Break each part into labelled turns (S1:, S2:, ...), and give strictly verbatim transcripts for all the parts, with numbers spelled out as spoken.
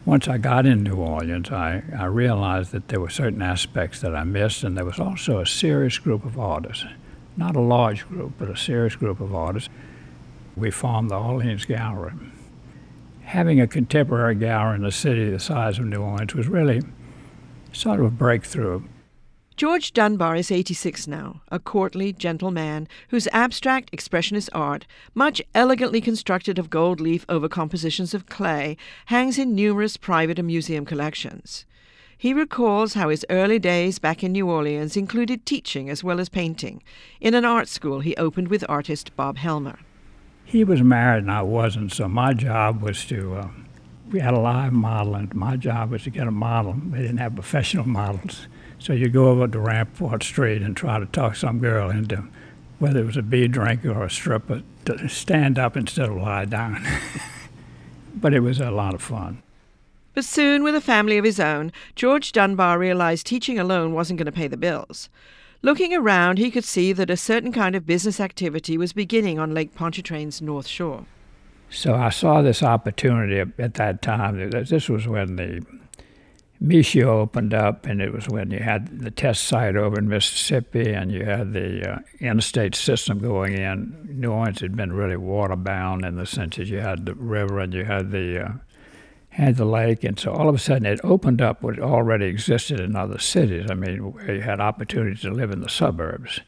S1: Once I got in New Orleans, I, I realized that there were certain aspects that I missed, and there was also a serious group of artists. Not a large group, but a serious group of artists. We formed the Orleans Gallery. Having a contemporary gallery in a city the size of New Orleans was really sort of a breakthrough.
S2: George Dunbar is eighty-six now, a courtly, gentle man whose abstract expressionist art, much elegantly constructed of gold leaf over compositions of clay, hangs in numerous private and museum collections. He recalls how his early days back in New Orleans included teaching as well as painting in an art school he opened with artist Bob Helmer.
S1: He was married and I wasn't, so my job was to, uh, we had a live model, and my job was to get a model. They didn't have professional models. So you go over to Rampart Street and try to talk some girl into, whether it was a beer drinker or a stripper, to stand up instead of lie down. But it was a lot of fun.
S2: But soon, with a family of his own, George Dunbar realized teaching alone wasn't going to pay the bills. Looking around, he could see that a certain kind of business activity was beginning on Lake Pontchartrain's North Shore.
S1: So I saw this opportunity at that time. This was when the Michio opened up, and it was when you had the test site over in Mississippi and you had the uh, interstate system going in. New Orleans had been really water-bound in the sense that you had the river and you had the uh, had the lake, and so all of a sudden it opened up what already existed in other cities. I mean, where you had opportunities to live in the suburbs.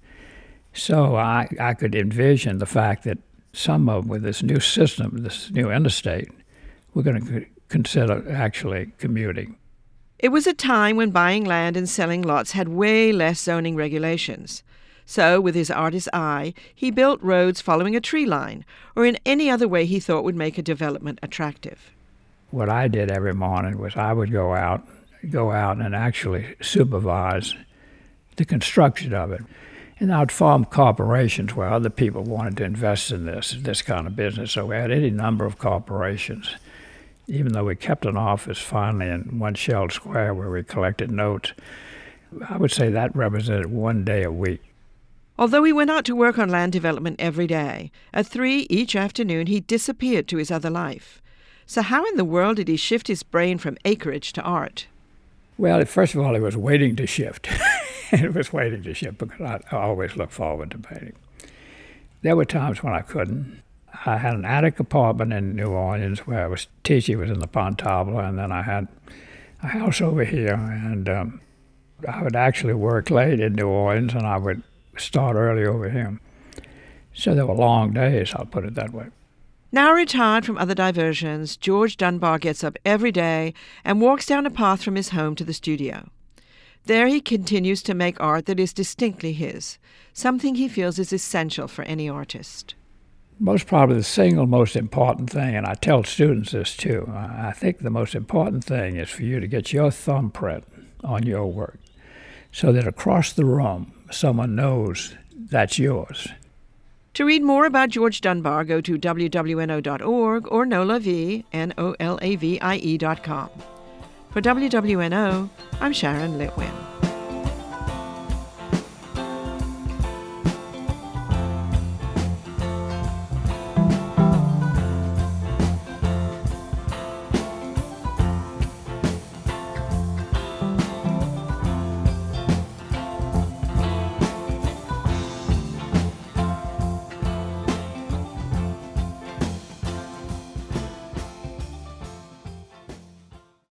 S1: So I, I could envision the fact that some of them, with this new system, this new interstate, were going to consider actually commuting.
S2: It was a time when buying land and selling lots had way less zoning regulations. So, with his artist's eye, he built roads following a tree line, or in any other way he thought would make a development attractive.
S1: What I did every morning was I would go out, go out and actually supervise the construction of it. And I would form corporations where other people wanted to invest in this, this kind of business. So we had any number of corporations. Even though we kept an office finally in One Shell Square where we collected notes, I would say that represented one day a week.
S2: Although he went out to work on land development every day, at three each afternoon he disappeared to his other life. So how in the world did he shift his brain from acreage to art?
S1: Well, first of all, he was waiting to shift. It was waiting to shift because I, I always looked forward to painting. There were times when I couldn't. I had an attic apartment in New Orleans where I was teaching, was in the Pontabla, and then I had a house over here, and um, I would actually work late in New Orleans, and I would start early over here. So there were long days, I'll put it that way.
S2: Now retired from other diversions, George Dunbar gets up every day and walks down a path from his home to the studio. There he continues to make art that is distinctly his, something he feels is essential for any artist.
S1: Most probably the single most important thing, and I tell students this too, I think the most important thing is for you to get your thumbprint on your work so that across the room someone knows that's yours.
S2: To read more about George Dunbar, go to w w n o dot org or nolavie, N O L A V I E dot com. For W W N O, I'm Sharon Litwin.